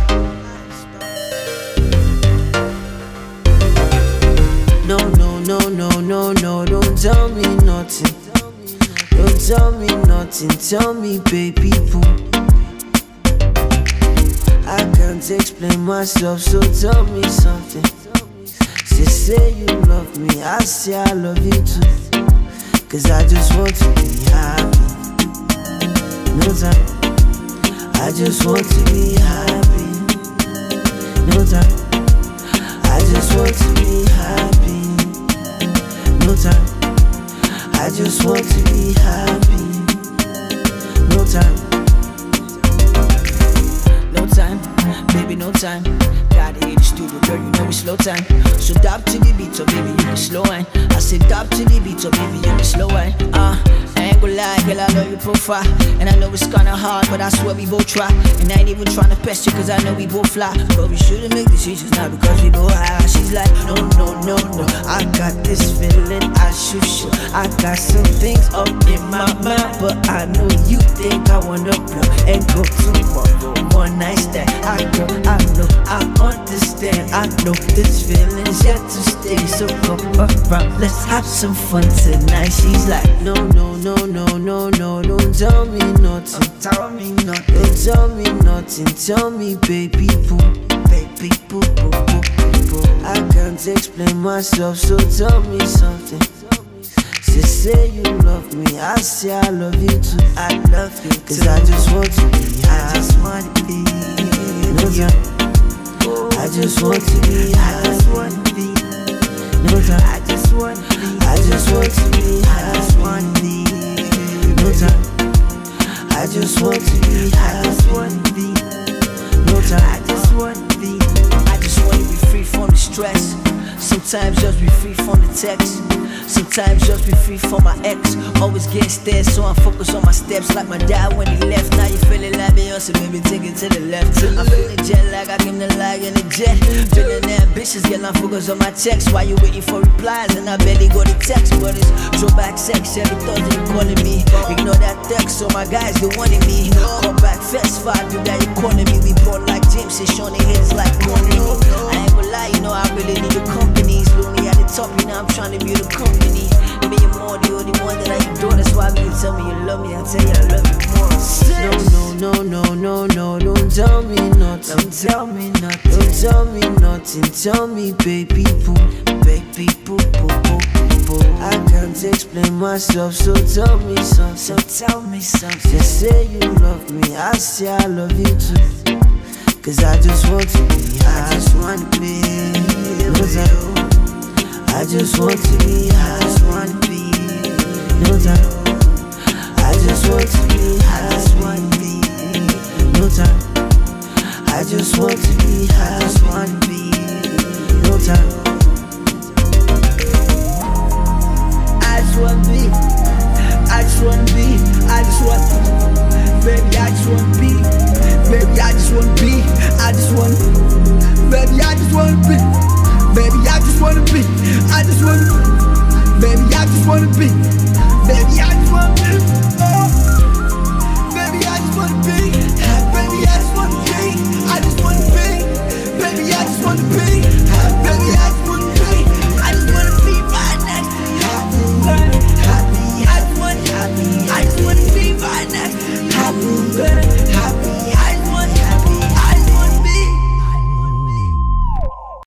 No, no, no, no, no, no, don't tell me nothing. Don't tell me nothing, tell me baby boo. I can't explain myself, so tell me something. Say you love me, I say I love you too. Cause I just want to be happy. No time, I just want to be happy. No time, I just want to be happy. No time, I just want to be happy. No time. No time, baby, no time. Gotta hit the studio, girl, you know it's slow time. So dab to the beat, so baby, you can slow wine. I said dab to the beat, so baby, you can slow wine. I ain't gonna lie, girl, I love your profile. And I know it's kinda hard, but I swear we both try. And I ain't even tryna pest you, cause I know we both fly. But we shouldn't make decisions now because we both high. She's like, no, no, no, no, I got this feeling, I should show. I got some things up in my mind, but I know you think I wanna blow and go tomorrow. One night stand, I know, I understand. I know this feeling's yet to stay. So come around, let's have some fun tonight. She's like, no, no, no, no, no, no, don't tell me nothing. Tell me nothing. Don't tell me nothing. Tell me baby boo, baby boo, boo, boo, boo. I can't explain myself, so tell me something. Say you love me, I say I love you too. I love you too. Cause I just want to be happy. I just want to be. No time, I just want to be happy. I just want to be. No time, I just want to be. I just want to be happy. I just want to be. No time, I just want to be happy. I just want to be. No time, I just want to be. I just want to be free from the stress. Sometimes just be free from the text. Sometimes just be free from my ex. Always get stared, so I'm focused on my steps. Like my dad when he left. Now you feeling like Beyonce, baby, take it to the left. I'm feeling jet lag, I give the lag in the jet. Feeling ambitious, girl, I'm focused on my text. While you waiting for replies, and I barely got the text. But it's throwback sex, every Thursday you calling me. Ignore that text, so my guys, they wanted me. Come back, fast five, you that you calling me. We bought like James, and Shawnee hits like money. I ain't gonna lie, you know I really need the companies. Lonely at the top, you know I'm trying to build a company. Me and more, the only one that I adore. That's why when you tell me you love me, I tell you I love you more. No, no, no, no, no, no, don't tell me nothing. Don't tell me nothing. Don't tell me nothing. Tell me baby boo, baby boo, boo, boo, boo. I can't explain myself, so tell me something. So tell me something. Say you love me, I say I love you too. Cause I just want to be happy. I just want to be with you. I just want to be high. I just want to be. No time, I just want to be high. I just want to be. No time, I just want to be high. I just want to be. No time, I just want to be. I just want to be. I just want to. Baby, I just want to be. Baby, I just want to be. I just want to. Baby, I just want to be. Baby, I just wanna be. I just wanna be. Baby, I just wanna be.